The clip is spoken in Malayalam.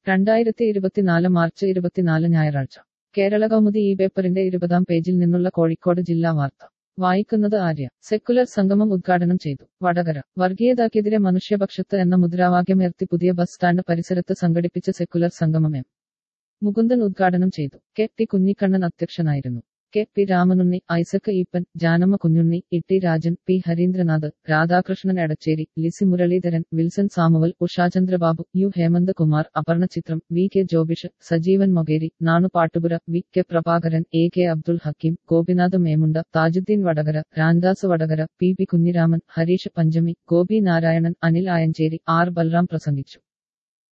2024 മാർച്ച് 24 ഞായറാഴ്ച കേരള കൗമുദി ഈ പേപ്പറിന്റെ 20-ാം പേജിൽ നിന്നുള്ള കോഴിക്കോട് ജില്ലാ വാർത്ത വായിക്കുന്നത് ആര്യ. സെക്കുലർ സംഗമം ഉദ്ഘാടനം ചെയ്തു. വടകര. വർഗീയതയ്ക്കെതിരെ മനുഷ്യപക്ഷത്ത് എന്ന മുദ്രാവാക്യമുയർത്തി പുതിയ ബസ് സ്റ്റാൻഡ് പരിസരത്ത് സംഘടിപ്പിച്ച സെക്കുലർ സംഗമം എം. മുകുന്ദൻ ഉദ്ഘാടനം ചെയ്തു. കെ ടി കുഞ്ഞിക്കണ്ണൻ അധ്യക്ഷനായിരുന്നു. K P Ramanunni, Isaac Eappen, Janamma Kunhunni, E Rajan, P Harindranath, Radhakrishnan Edacheri, Lissy Muraleedharan, Wilson Samuel, Ushachandrababu, U Hemanth Kumar, Aparna Chithram, V K Jobish, Sajeevan Mokeri, Nanu Pattupura, V K Prabhakaran, A K Abdul Hakeem, Gopinath Memunda, Thajuddeen Vadakara, Ramdas Vadakara, P P Kunhiraman, Harish Panchami, Gopi Narayanan, Anil Ayancheri, R Balram പ്രസംഗിച്ചു.